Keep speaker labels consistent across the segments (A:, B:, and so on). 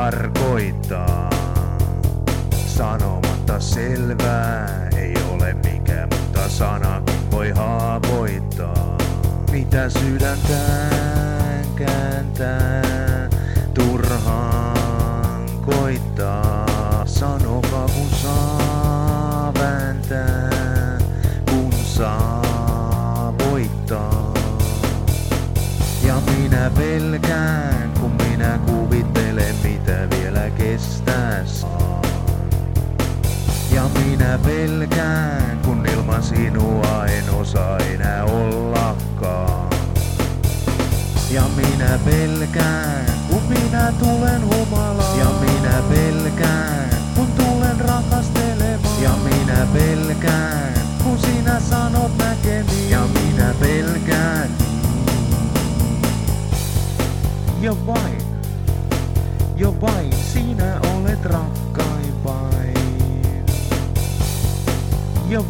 A: tarkoittaa. Sanomatta selvää ei ole mikä, mutta sanakin voi haavoittaa. Mitä sydäntään kääntää, turhaan koittaa. Sanokaa kun saa vääntää, kun saa voittaa. Ja minä pelkään, kun minä kuvittelen mitä vielä kestää saa. Ja minä pelkään, kun ilman sinua en osaa enää ollakaan. Ja minä pelkään, kun minä tulen humalaan. Ja minä pelkään, kun tulen rakastelemaan. Ja minä pelkään, kun sinä sanot näkemiin. Ja minä pelkään. Ja vain sinä olet rakkain vain. Ja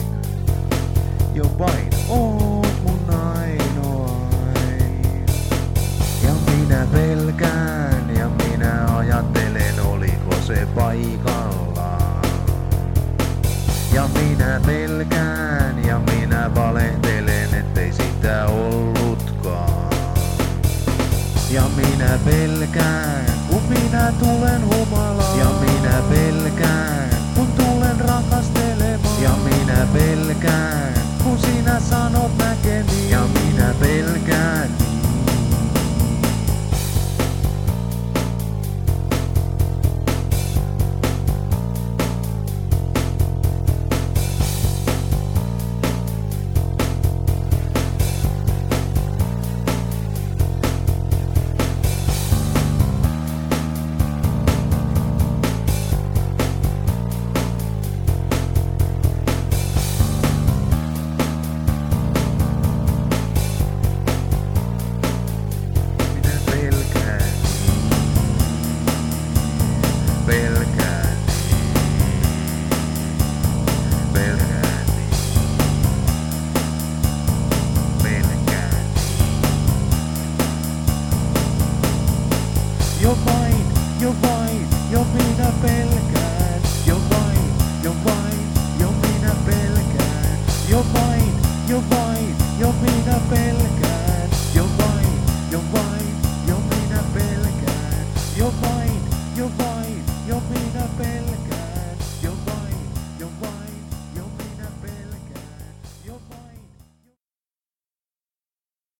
A: vain oot mun ainoain. Ja minä pelkään ja minä ajattelen oliko se paikallaan. Ja minä pelkään ja minä valehtelen ettei sitä ollutkaan. Ja minä pelkään, kun minä tulen humalaan. Ja minä pelkään, kun tulen rakastelemaan. Ja minä pelkään, kun sinä sanot näkemiin. Ja minä pelkään. Jo vain, minä pelkään.